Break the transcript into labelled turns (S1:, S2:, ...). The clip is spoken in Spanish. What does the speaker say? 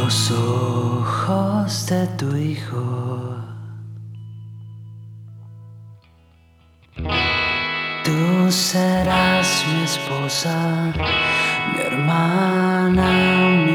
S1: los ojos de tu hijo. Tú serás mi esposa, mi hermana, mi